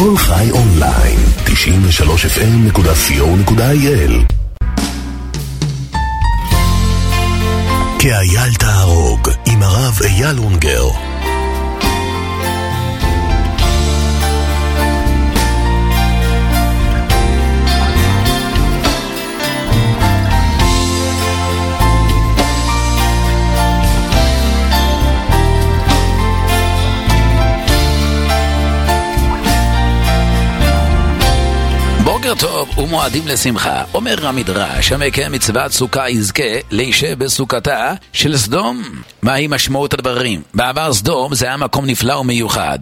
כל חי אונליין, 93fm.co.il. כאייל תהרוג עם הרב אייל אונגר. בוקר טוב ומועדים לשמחה. אומר המדרש, המקיים מצוות סוכה יזכה להישב בסוכתה של סדום. מהי משמעות הדברים? בעבר סדום זה היה מקום נפלא ומיוחד.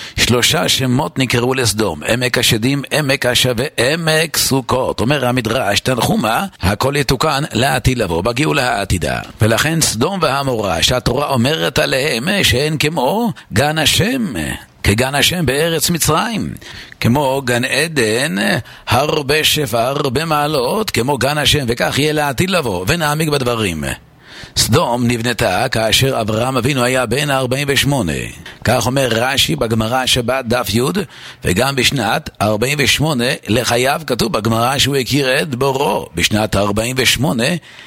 3 שמות נקראו לסדום: עמק השדים, עמק השווה, עמק סוכות. אומר המדרש, תנחומה, הכל יתוקן לעתיד לבוא, בגאולה העתידה. ולכן סדום והעמורה שהתורה אומרת עליהם שהן כמו גן השם, כגן השם בארץ מצרים, כמו גן עדן, הרבה שפע, הרבה מעלות, כמו גן השם, וכך יהיה לעתיד לבוא. ונעמיק בדברים. סדום נבנתה כאשר אברהם אבינו היה בן 48. כך אומר רש"י בגמרא שבת דף י', וגם בשנת 48 לחייו כתוב בגמרא שהוא הכיר את בורו. בשנת 48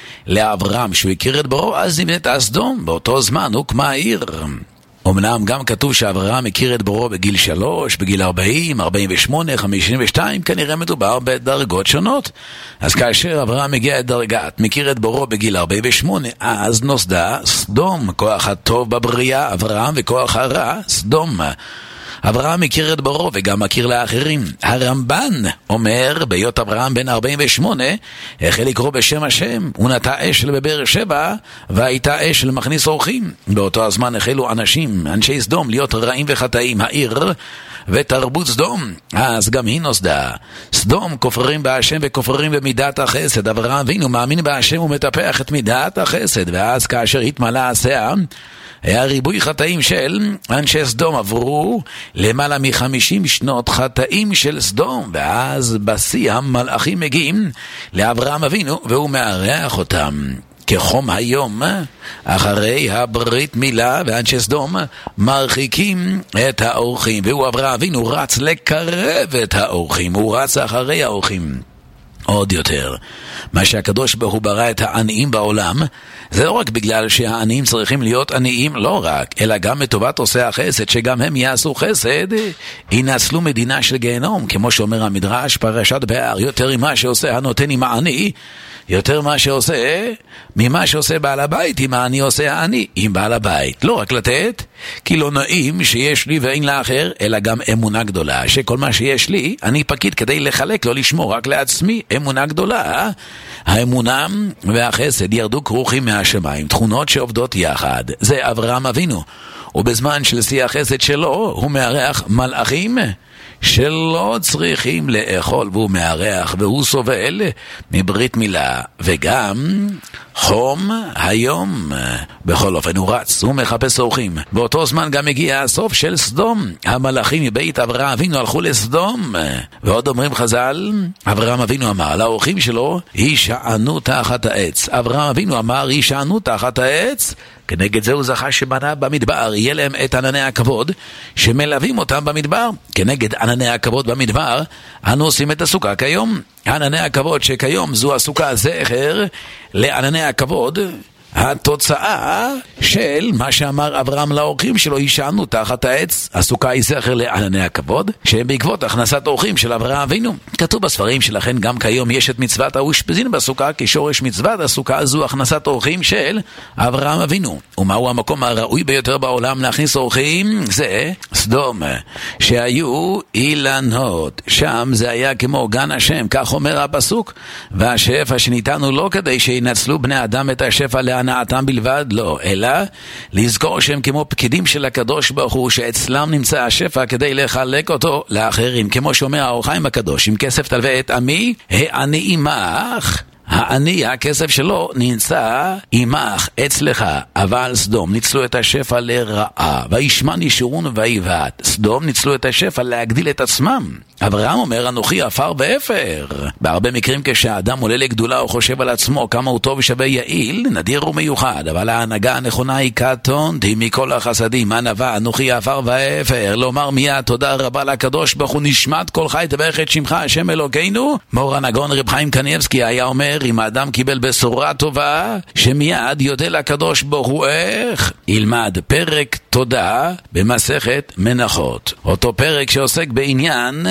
לאברהם שהוא הכיר את בורו, אז נבנתה סדום. באותו זמן הוקמה העיר. אמנם גם כתוב שאברהם הכיר את בורו בגיל 3, בגיל 40, 48, 52, כנראה מדובר בדרגות שונות. אז כאשר אברהם הגיע את דרגת מכיר את בורו בגיל 48, אז נוסדה סדום. כוח הטוב בבריאה אברהם, וכוח הרע סדום. אברהם מכיר את בורו וגם מכיר לאחרים. הרמב"ן אומר, בהיות אברהם בן 48, החל לקרוא בשם השם, הוא נטע אש בבאר שבע, והייתה אש למכניס אורחים. באותו הזמן החלו אנשי סדום, להיות רעים וחטאים. העיר ותרבות סדום, אז גם היא נוסדה. סדום כופרים בהשם וכופרים במידת החסד. אברהם אבינו מאמין בהשם ומטפח את מידת החסד, ואז כאשר התמלא הסאה, היה ריבוי חטאים של אנשי סדום. עברו למעלה מ-50 שנות חטאים של סדום, ואז בשיא המלאכים מגיעים לאברהם אבינו והוא מארח אותם כחום היום אחרי הברית מילה, ואנשי סדום מרחיקים את האורחים, והוא אברהם אבינו רץ לקרב את האורחים, הוא רץ אחרי האורחים. עוד יותר, מה שהקדוש ברוך הוא ברא את העניים בעולם, זה לא רק בגלל שהעניים צריכים להיות עניים, לא רק, אלא גם לטובת עושי החסד, שגם הם יעשו חסד, ינצלו מדינה של גיהנום, כמו שאומר המדרש פרשת בהר, יותר ממה שעושה הנותן עם העני, יותר ממה שעושה בעל הבית עם העני עושה העני עם בעל הבית. לא רק לתת, כי לא נעים שיש לי ואין לאחר, אלא גם אמונה גדולה, שכל מה שיש לי אני פקיד כדי לחלק, לא לשמור רק לעצמי. אמונה גדולה, האמונה והחסד ירדו כרוכים מהשמיים, תכונות שעובדות יחד. זה אברהם אבינו, ובזמן של שיא החסד שלו הוא מארח מלאכים שלא צריכים לאכול, והוא מארח והוא סובל מברית מילה וגם חום היום. בכל אופן הוא רץ, הוא מחפש אורחים. באותו זמן גם הגיע הסוף של סדום. המלאכים מבית אברהם אבינו הלכו לסדום, ועוד אומרים חז"ל, אברהם אבינו אמר לאורחים שלו, הישענו תחת העץ. אברהם אבינו אמר הישענו תחת העץ, כנגד זה הוא זכה שבנה במדבר יהיה להם את ענני הכבוד שמלווים אותם במדבר. כנגד ענני הכבוד במדבר אנו עושים את הסוכה כיום. ענני הכבוד שכיום זו הסוכה זכר לענני הכבוד, התוצאה של מה שאמר אברהם לאורחים שלו, הישענו תחת העץ. הסוכה היא זכר לענני הכבוד שהם בעקבות הכנסת אורחים של אברהם אבינו. כתוב בספרים שלכן גם כיום יש את מצוות האושפזין בסוכה, כי שורש מצוות הסוכה זו הכנסת אורחים של אברהם אבינו. ומהו המקום הראוי ביותר בעולם להכניס אורחים? זה סדום, שהיו אילנות. שם זה היה כמו גן השם, כך אומר הפסוק, והשפע שניתנו לא כדי שינצלו בני אדם את השפע להנאתם בלבד, לא, אלא לזכור שהם כמו פקידים של הקדוש ברוך הוא, שאצלם נמצא השפע כדי לחלק אותו לאחרים. כמו שאומר האור החיים הקדוש, עם כסף תלווה את עמי, העני עמך. העני, הכסף שלו נמצא עמך, אצלך. אבל סדום ניצלו את השפע לרעה, וישמן ישורון ויבעט. סדום ניצלו את השפע להגדיל את עצמם. אברהם אומר, אנוכי עפר ואפר. בהרבה מקרים כשהאדם עולה לגדולה או חושב על עצמו כמה הוא טוב ושווה יעיל, נדיר ומיוחד, אבל ההנהגה הנכונה היא קטונתי מכל החסדים, ענווה, אנוכי עפר ואפר, לומר מיד תודה רבה לקדוש ברוך הוא, נשמת כל חי תברך את שמך השם אלוקינו. מורן הגאון רב חיים קניבסקי היה אומר, אם האדם קיבל בשורה טובה, שמיד יודע לקדוש ברוך הוא איך, ילמד פרק תודה במסכת מנחות, אותו פרק שעוסק בעניין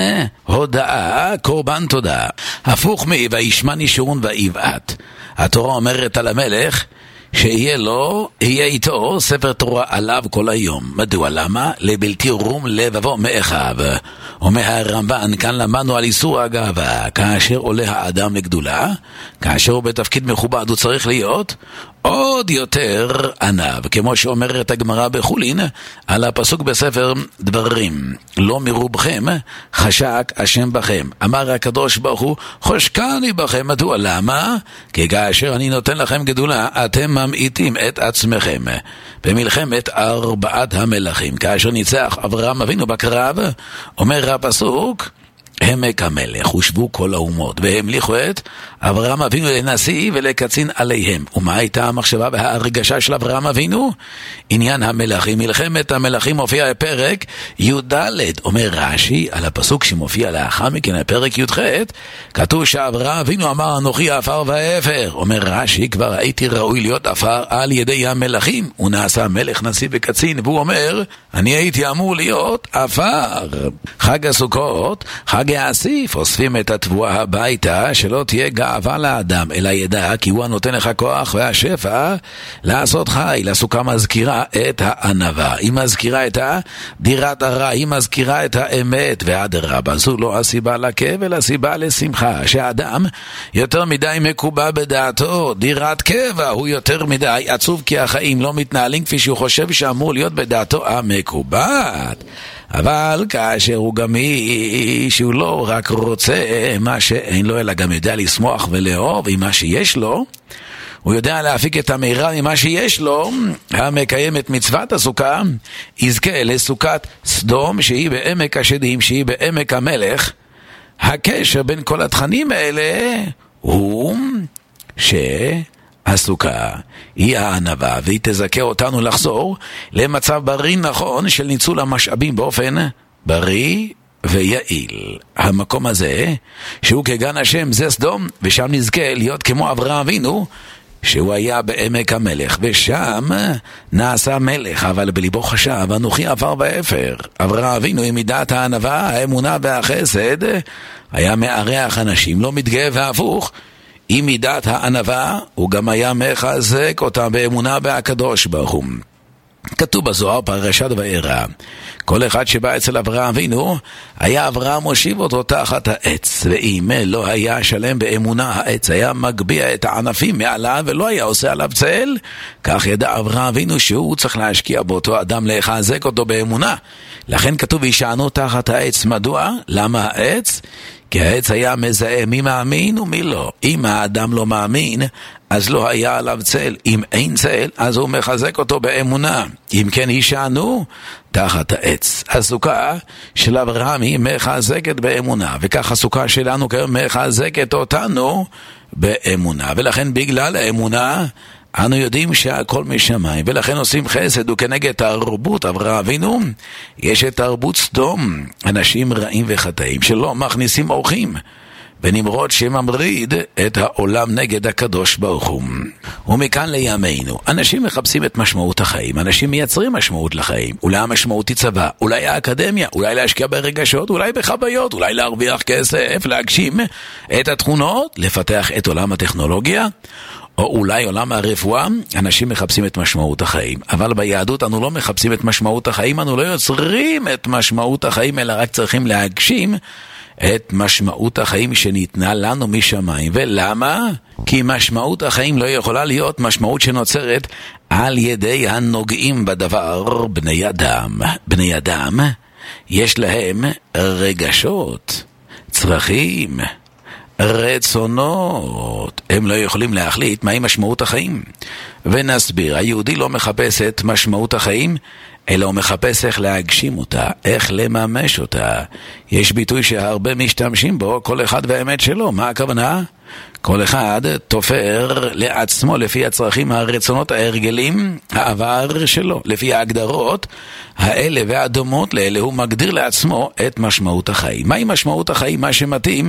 הודאה, קורבן תודה. הפוך וישמע נשארון ויבעט. התורה אומרת על המלך שיהיה לו, יהיה איתו ספר תורה עליו כל היום. מדוע? למה? לבלתי רום לבבו מאחיו. אומר הרמב"ן, כאן למדנו על איסור הגאווה. כאשר עולה האדם לגדולה, כאשר הוא בתפקיד מכובד, הוא צריך להיות עוד יותר ענב, כמו שאומרת הגמרא בחולין על הפסוק בספר דברים, לא מרובכם חשק השם בכם. אמר הקדוש ברוך הוא, חושקני בכם. מדוע? למה? כי כאשר אני נותן לכם גדולה, אתם ממעיטים את עצמכם. במלחמת 4 המלכים, כאשר ניצח אברהם אבינו בקרב, אומר הפסוק, עמק המלך הושבו כל האומות והמליכו את אברהם אבינו לנשיא ולקצין עליהם. ומה הייתה המחשבה וההרגשה של אברהם אבינו? עניין המלכים, מלחמת המלכים מופיע בפרק י"ד. אומר רש"י על הפסוק שמופיע לאחר מכן בפרק י"ח, כתוב שאברהם אבינו אמר אנוכי עפר ואפר. אומר רש"י, כבר הייתי ראוי להיות עפר על ידי המלכים, הוא נעשה מלך, נשיא וקצין, והוא אומר אני הייתי אמור להיות עפר. חג הסוכות, חג האסיף, אוספים את התבואה הביתה, שלא תהיה גאווה לאדם, אלא ידע כי הוא הנותן לך כוח והשפע לעשות חי. לסוכה מזכירה את הענווה, היא מזכירה את דירת הרע, היא מזכירה את האמת, ואדרבה, זו לא הסיבה לכאב אלא הסיבה לשמחה. שהאדם יותר מדי מקובע בדעתו, דירת קבע, הוא יותר מדי עצוב כי החיים לא מתנהלים כפי שהוא חושב שאמור להיות בדעתו המקובעת. אבל כאשר הוא גם שהוא לא רק רוצה מה שאין לו, אלא גם יודע לשמוח ולאהוב עם מה שיש לו, הוא יודע להפיק את המהרה ממה שיש לו, המקיים את מצוות הסוכה, יזכה לסוכת סדום שהיא בעמק השדים, שהיא בעמק המלך. הקשר בין כל התכנים האלה הוא הסוכה היא הענווה, והיא תזכה אותנו לחזור למצב בריא נכון של ניצול המשאבים באופן בריא ויעיל. המקום הזה שהוא כגן השם זה סדום, ושם נזכה להיות כמו אברהם אבינו שהוא היה בעמק המלך, ושם נעשה מלך, אבל בליבו חשב אנוכי עפר ואפר. אברהם אבינו עם מידת הענווה, האמונה והחסד היה מארח אנשים, לא מתגאה, והפוך, עם מידת הענווה הוא גם היה מחזק אותם באמונה בהקדוש ברוך הוא. כתוב בזוהר פרשת וארא, כל אחד שבא אצל אברהם אבינו, היה אברהם מושיב אותו תחת העץ, ואם לא היה שלם באמונה, העץ היה מגביע את הענפים מעליו ולא היה עושה עליו צל. כך ידע אברהם אבינו שהוא צריך להשקיע באותו אדם, לחזק אותו באמונה. לכן כתוב וישענו תחת העץ. מדוע? למה העץ? כי העץ היה מזהה מי מאמין ומי לא. אם האדם לא מאמין, אז לא היה עליו צל. אם אין צל, אז הוא מחזק אותו באמונה. אם כן, ישענו תחת העץ. הסוכה של אברהם היא מחזקת באמונה, וכך הסוכה שלנו כיום מחזקת אותנו באמונה. ולכן בגלל האמונה אנו יודעים שהכל משמיים, ולכן עושים חסד. וכנגד תרבות אברהם אבינו יש את תרבות סדום, אנשים רעים וחטאים שלא מכניסים אורחים, ונמרוד שממריד את העולם נגד הקדוש ברוך הוא. ומכאן לימינו אנשים מחפשים את משמעות החיים, אנשים מייצרים משמעות לחיים. אולי המשמעות היא צבא, אולי האקדמיה, אולי להשקיע ברגשות, אולי בחוויות, אולי להרוויח כסף, להגשים את התכונות, לפתח את עולם הטכנולוגיה, או אולי עולם הרפואה. אנשים מחפשים את משמעות החיים, אבל ביהדות אנו לא מחפשים את משמעות החיים, אנו לא יוצרים את משמעות החיים, אלא רק צריכים להגשים את משמעות החיים שניתנה לנו משמיים. ולמה? כי משמעות החיים לא יכולה להיות משמעות שנוצרת על ידי הנוגעים בדבר, בני אדם. בני אדם יש להם רגשות, צרכים, רצונות, הם לא יכולים להחליט מהי משמעות החיים. ונסביר, היהודי לא מחפש את משמעות החיים, אלא הוא מחפש איך להגשים אותה, איך לממש אותה. יש ביטוי שהרבה משתמשים בו, כל אחד והאמת שלו. מה הכוונה? כל אחד תופר לעצמו לפי הצרכים, הרצונות, ההרגלים, העבר שלו. לפי ההגדרות האלה והדומות לאלה הוא מגדיר לעצמו את משמעות החיים. מהי משמעות החיים? מה שמתאים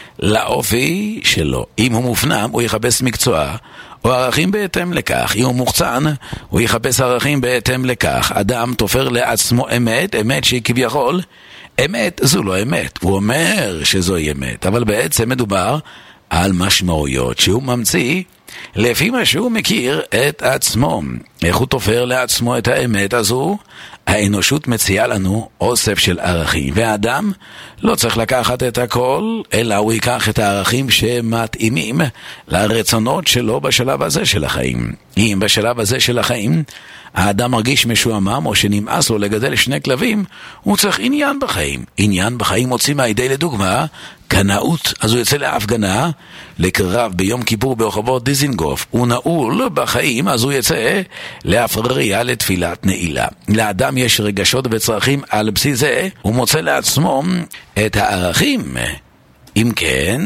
לאופי שלו. אם הוא מופנם, הוא יחפש מקצוע או ערכים בהתאם לכך. אם הוא מוחצן, הוא יחפש ערכים בהתאם לכך. אדם תופר לעצמו אמת, אמת שהיא כביכול אמת, זו לא אמת. הוא אומר שזוהי אמת, אבל בעצם מדובר על משמעויות שהוא ממציא לפי מה שהוא מכיר את עצמו. איך הוא תופר לעצמו את האמת הזו? האנושות מציעה לנו אוסף של ערכים, והאדם לא צריך לקחת את הכל, אלא הוא ייקח את הערכים שמתאימים לרצונות שלו בשלב הזה של החיים. אם בשלב הזה של החיים האדם מרגיש משועמם או שנמאס לו לגדל 2 כלבים, הוא צריך עניין בחיים. עניין בחיים מוצאים מהידי לדוגמה קנאות, אז הוא יוצא להפגנה, לקרב ביום כיפור ברחובות דיזינגוף. הוא נעול בחיים, אז הוא יצא להפריע לתפילת נעילה. לאדם יש רגשות וצרכים, על בסיס זה הוא מוצא לעצמו את הערכים. אם כן,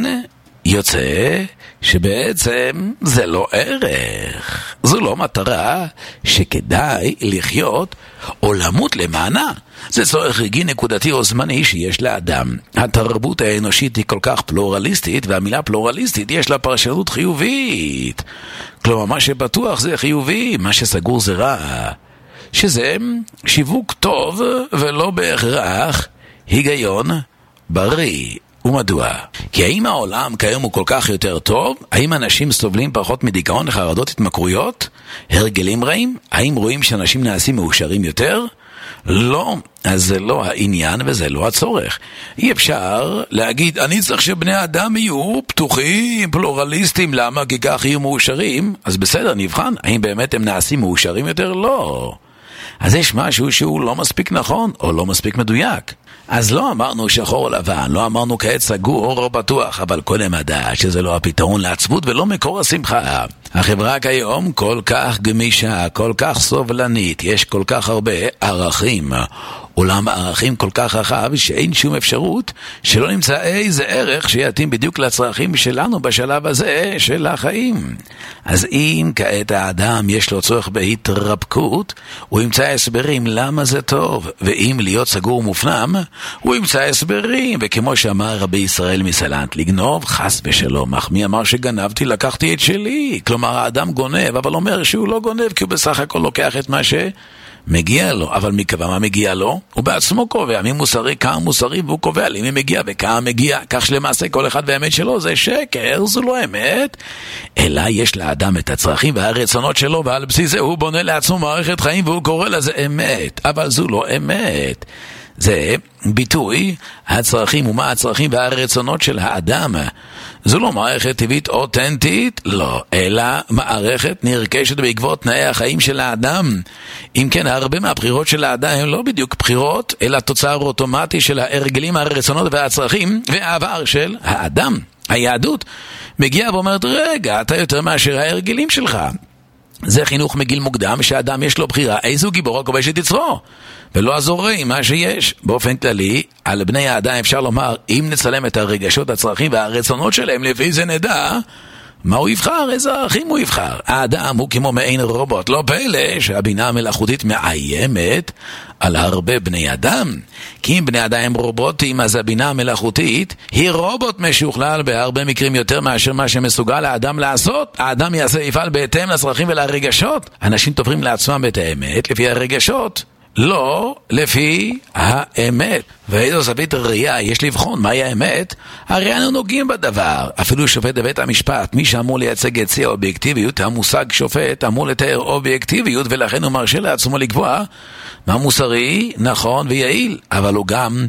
יוצא שבעצם זה לא ערך, זו לא מטרה שכדאי לחיות או למות למענה. זה צורך רגעי נקודתי או זמני שיש לאדם. התרבות האנושית היא כל כך פלורליסטית, והמילה פלורליסטית יש לה פרשנות חיובית. כלומר, מה שבטוח זה חיובי, מה שסגור זה רע. שזה שיווק טוב ולא בהכרח היגיון בריא. ומדוע? כי האם העולם כיום הוא כל כך יותר טוב? האם אנשים סובלים פחות מדיכאון, לחרדות, התמכרויות, הרגלים רעים? האם רואים שאנשים נעשים מאושרים יותר? לא, אז זה לא העניין וזה לא הצורך. אי אפשר להגיד, אני צריך שבני אדם יהיו פתוחים, פלורליסטים, למה? כי כך יהיו מאושרים. אז בסדר, נבחן, האם באמת הם נעשים מאושרים יותר? לא. אז יש משהו שהוא לא מספיק נכון או לא מספיק מדויק. אז לא אמרנו שחור או לבן, לא אמרנו כעת סגור או בטוח, אבל קודם מדע שזה לא הפתרון לעצבות ולא מקור השמחה. החברה כיום כל כך גמישה, כל כך סובלנית, יש כל כך הרבה ערכים, עולם הערכים כל כך רחב שאין שום אפשרות שלא נמצא איזה ערך שיתאים בדיוק לצרכים שלנו בשלב הזה של החיים. אז אם כעת האדם יש לו צורך בהתרפקות, הוא ימצא הסברים למה זה טוב, ואם להיות סגור ומופנם, הוא ימצא הסברים. וכמו שאמר רבי ישראל מסלנט, לגנוב חס ושלום, אך מי אמר שגנבתי? לקחתי את שלי. כלומר האדם גונב, אבל אומר שהוא לא גונב, כי הוא בסך הכל לוקח את מה מגיע לו. אבל מי קבע מה מגיע לו? הוא בעצמו קובע מי מוסרי, כמה מוסרי, והוא קובע לי מי מגיע וכמה מגיע. כך שלמעשה כל אחד והאמת שלו זה שקר, זו לא אמת, אלא יש לאדם את הצרכים והרצונות שלו, ועל בסיס זה הוא בונה לעצמו מערכת חיים והוא קורא לזה אמת. אבל זו לא אמת, זה ביטוי הצרכים. ומה הצרכים והרצונות של האדם? זו לא מערכת טבעית אותנטית, לא, אלא מערכת נרכשת בעקבות תנאי החיים של האדם. אם כן, הרבה מהבחירות של האדם הן לא בדיוק בחירות, אלא תוצר אוטומטי של ההרגלים, הרצונות והצרכים והעבר של האדם. היהדות מגיעה ואומרת, רגע, אתה יותר מאשר ההרגלים שלך. זה חינוך מגיל מוקדם שהאדם יש לו בחירה איזו גיבור הכובש את יצרו, ולא הזורע מה שיש. באופן כללי על בני האדם אפשר לומר, אם נצלם את הרגשות, הצרכים והרצונות שלהם, לפי זה נדע מה הוא יבחר, איזה ערכים הוא יבחר. האדם הוא כמו מעין רובוט. לא פלא שהבינה המלאכותית מאיימת על הרבה בני אדם, כי אם בני אדם הם רובוטים, אז הבינה המלאכותית היא רובוט משוכלל בהרבה מקרים יותר מאשר מה שמסוגל האדם לעשות. האדם יפעל בהתאם לצרכים ולרגשות. אנשים תופרים לעצמם את האמת לפי הרגשות, לא לפי האמת. ואיזו זווית ראייה יש לבחון מהי האמת? הרי אנו נוגעים בדבר. אפילו שופט בבית המשפט, מי שאמור לייצג את שיא האובייקטיביות, המושג שופט אמור לתאר אובייקטיביות, ולכן הוא מרשה לעצמו לקבוע מה מוסרי, נכון ויעיל. אבל הוא גם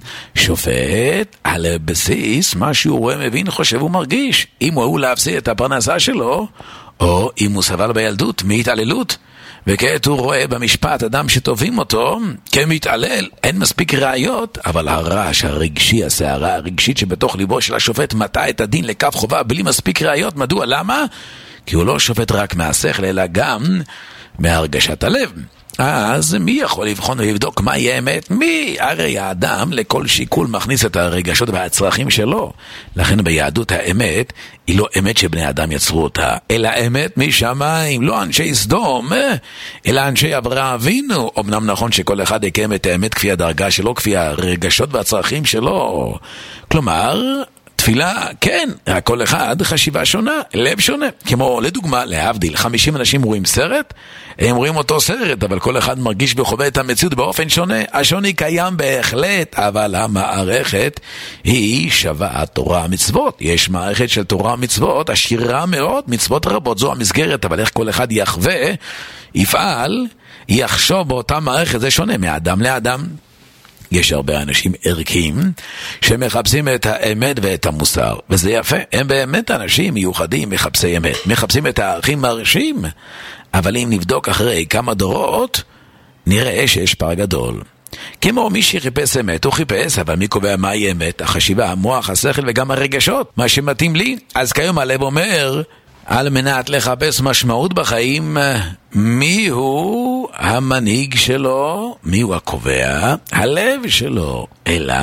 שופט על בסיס מה שהוא רואה, מבין, חושב ומרגיש. אם הוא להפסיד את הפרנסה שלו, או אם הוא סבל בילדות מהתעללות, וכעת הוא רואה במשפט אדם שטובים אותו כמתעלל, אין מספיק ראיות, אבל הרעש הרגשי, הסערה הרגשית שבתוך ליבו של השופט מטה את הדין לקו חובה בלי מספיק ראיות. מדוע? למה? כי הוא לא שופט רק מהשכל, אלא גם מהרגשת הלב. אז מי יכול לבחון ולבדוק מהי האמת? מי? הרי האדם לכל שיקול מכניס את הרגשות והצרכים שלו. לכן ביהדות האמת היא לא אמת שבני אדם יצרו אותה, אלא אמת משמיים, לא אנשי סדום, אלא אנשי אברהם אבינו. אמנם נכון שכל אחד יקיים את האמת כפי הדרגה שלו, כפי הרגשות והצרכים שלו. כלומר, תפילה, כן, כל אחד חשיבה שונה, לב שונה. כמו לדוגמה, להבדיל, 50 אנשים רואים סרט, הם רואים אותו סרט, אבל כל אחד מרגיש וחווה את המציאות באופן שונה. השוני קיים בהחלט, אבל המערכת היא שווה תורה מצוות. יש מערכת של תורה מצוות, עשירה מאוד, מצוות רבות, זו המסגרת, אבל איך כל אחד יחווה, יפעל, יחשוב באותה מערכת, זה שונה מאדם לאדם. יש הרבה אנשים ערכיים שמחפשים את האמת ואת המוסר, וזה יפה. הם באמת אנשים מיוחדים, מחפשי אמת, מחפשים את הערכים מרשים. אבל אם נבדוק אחרי כמה דורות, נראה שיש פער גדול. כמו מי שחיפש אמת, הוא חיפש, אבל מי קובע מהי אמת? החשיבה, המוח, השכל וגם הרגשות, מה שמתאים לי. אז כיום הלב אומר, על מנת לחפש משמעות בחיים, מי הוא המנהיג שלו? מי הוא הקובע? הלב שלו. אלא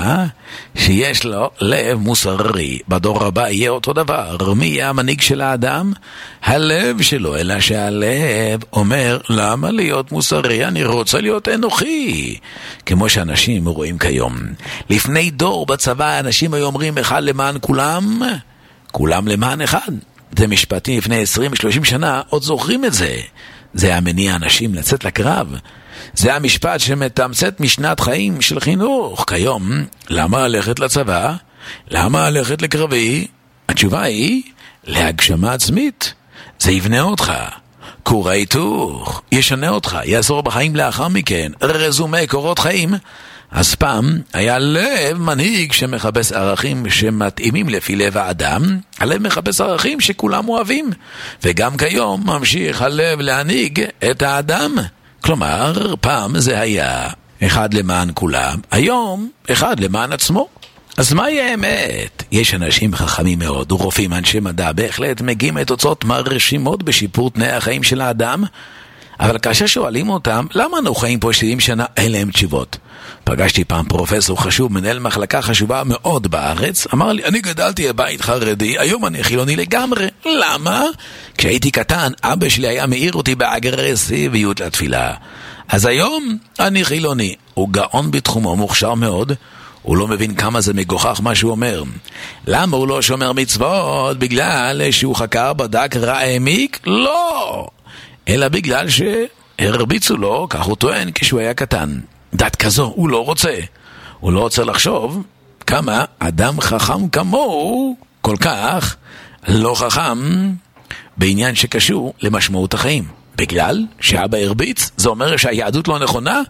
שיש לו לב מוסרי. בדור הבא יהיה אותו דבר. מי יהיה המנהיג של האדם? הלב שלו. אלא שהלב אומר, למה להיות מוסרי? אני רוצה להיות אנוכי. כמו שאנשים רואים כיום. לפני דור בצבא אנשים היו אומרים, אחד למען כולם, כולם למען אחד. זה משפטים לפני 20-30 שנה, עוד זוכרים את זה. זה המניע אנשים לצאת לקרב. זה המשפט שמתמצת משנת חיים של חינוך. כיום, למה ללכת לצבא? למה ללכת לקרבי? התשובה היא, להגשמה עצמית. זה יבנה אותך. כור ההיתוך, ישנה אותך, יעזור בחיים לאחר מכן. רזומי קורות חיים. אז פעם היה לב מנהיג שמחפש ערכים שמתאימים לפי לב האדם. הלב מחפש ערכים שכולם אוהבים. וגם כיום ממשיך הלב להנהיג את האדם. כלומר, פעם זה היה אחד למען כולם, היום אחד למען עצמו. אז מהי האמת? יש אנשים חכמים מאוד, רופאים, אנשי מדע, בהחלט מגיעים את תוצאות מרשימות בשיפור תנאי החיים של האדם. אבל כאשר שואלים אותם, למה אנחנו חיים פה 70 שנה? אין להם תשובות. פגשתי פעם פרופסור חשוב, מנהל מחלקה חשובה מאוד בארץ, אמר לי, אני גדלתי בבית חרדי, היום אני חילוני לגמרי. למה? כשהייתי קטן, אבא שלי היה מעיר אותי באגרסיביות לתפילה. אז היום אני חילוני. הוא גאון בתחומו, מוכשר מאוד, הוא לא מבין כמה זה מגוחך מה שהוא אומר. למה הוא לא שומר מצוות? בגלל שהוא חקר, בדק, ראה, העמיק? לא! אלא בגלל שהרביצו לו, כך הוא טוען, כשהוא היה קטן. דת כזו, הוא לא רוצה. הוא לא רוצה לחשוב כמה אדם חכם כמוהו, כל כך לא חכם, בעניין שקשור למשמעות החיים. בגלל שאבא הרביץ, זה אומר שהיהדות לא נכונה.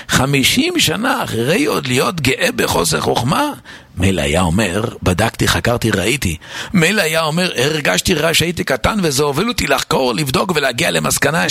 50 שנה אחרי עוד להיות גאה בחוסר חוכמה, מילא היה אומר, בדקתי, חקרתי, ראיתי. מילא היה אומר, הרגשתי רע שהייתי קטן וזה הוביל אותי לחקור, לבדוק ולהגיע למסקנה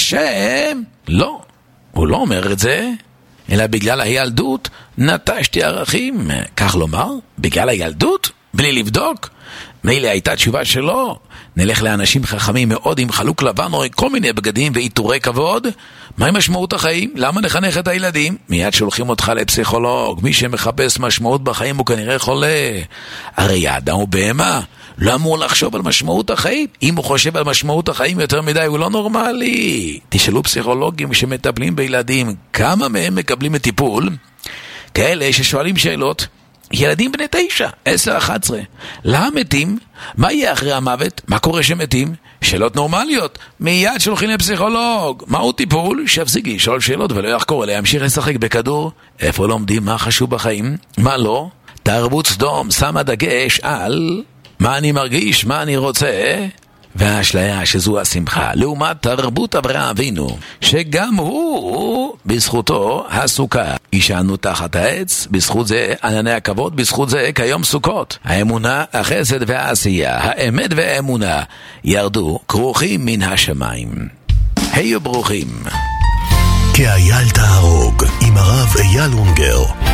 לא, הוא לא אומר את זה, אלא בגלל הילדות נטשתי ערכים. כך לומר, בגלל הילדות, בלי לבדוק. מילא הייתה תשובה שלו, נלך לאנשים חכמים מאוד עם חלוק לבן או כל מיני בגדים ועיטורי כבוד. מהי משמעות החיים? למה נחנך את הילדים? מיד שולחים אותך לפסיכולוג. מי שמחפש משמעות בחיים הוא כנראה חולה. הרי האדם הוא בהמה, לא אמור לחשוב על משמעות החיים. אם הוא חושב על משמעות החיים יותר מדי הוא לא נורמלי. תשאלו פסיכולוגים שמטפלים בילדים, כמה מהם מקבלים את טיפול? כאלה ששואלים שאלות. ילדים בני 9, 10, 11. למה מתים? מה יהיה אחרי המוות? מה קורה שמתים? שאלות נורמליות. מיד שולחים לפסיכולוג. מהו טיפול? שיפסיק לשאול שאלות ולא יחקור, אלא ימשיך לשחק בכדור. איפה לומדים מה חשוב בחיים? מה לא? תרבות סדום שמה דגש על מה אני מרגיש, מה אני רוצה, והאשליה שזו השמחה, לעומת תרבות אברהם אבינו, שגם הוא בזכותו הסוכה. ישענו תחת העץ, בזכות זה ענני הכבוד, בזכות זה כיום סוכות. האמונה, החסד והעשייה, האמת והאמונה ירדו כרוכים מן השמיים. היו ברוכים. כאייל תהרוג עם הרב אייל אונגר.